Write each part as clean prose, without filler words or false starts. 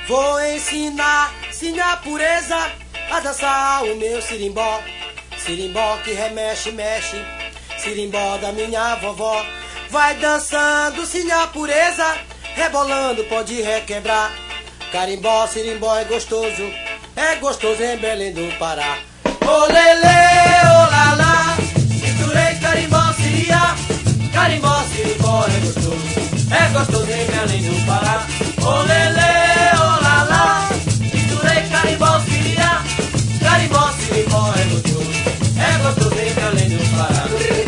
Vou ensinar, sim, a pureza a dançar o meu sirimbó. Sirimbó que remexe, mexe, sirimbó da minha vovó. Vai dançando, sim, a pureza, rebolando, pode requebrar. Carimbó, sirimbó é gostoso em Belém do Pará. Ô lelê, ô lalá, misturei carimbó, siria. Carimbó, sirimbó é gostoso em Belém do Pará. Ô lelê, ô lalá, misturei carimbó, siria. Carimbó, sirimbó é gostoso em Belém do Pará.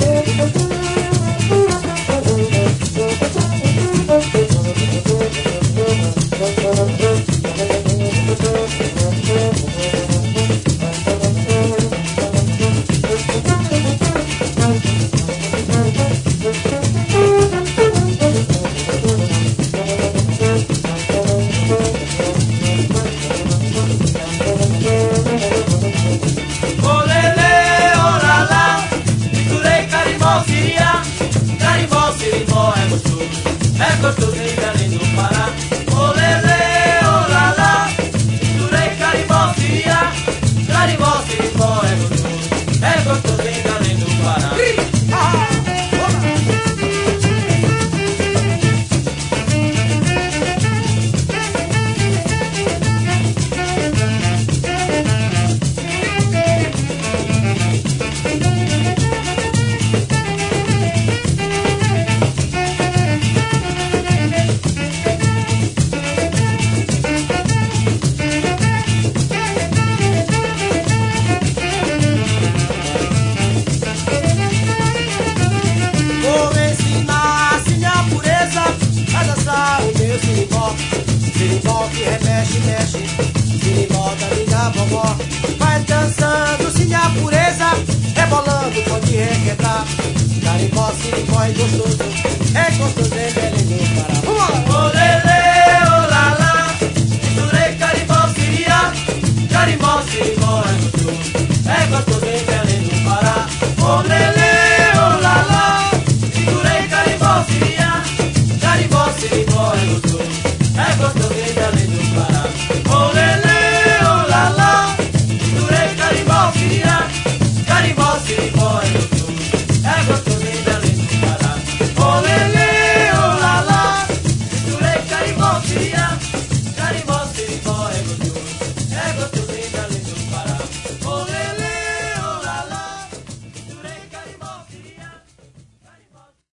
É gostoso em Belém do Pará. Ô lelê, ô lalá, misturei carimbó, siria. Carimbó, sirimbó é gostoso em Belém do Pará. Sirimbó que remexe, mexe, sirimbó da minha vovó. Vai dançando, sim, a pureza, rebolando, pode requebrar. Carimbó, sirimbó é gostoso em Belém do Pará. Ô lelê, ô lalá, misturei carimbó, siria. Carimbó, sirimbó é gostoso em Belém do Pará. Ô lelê, ô lalá, misturei carimbó, siria.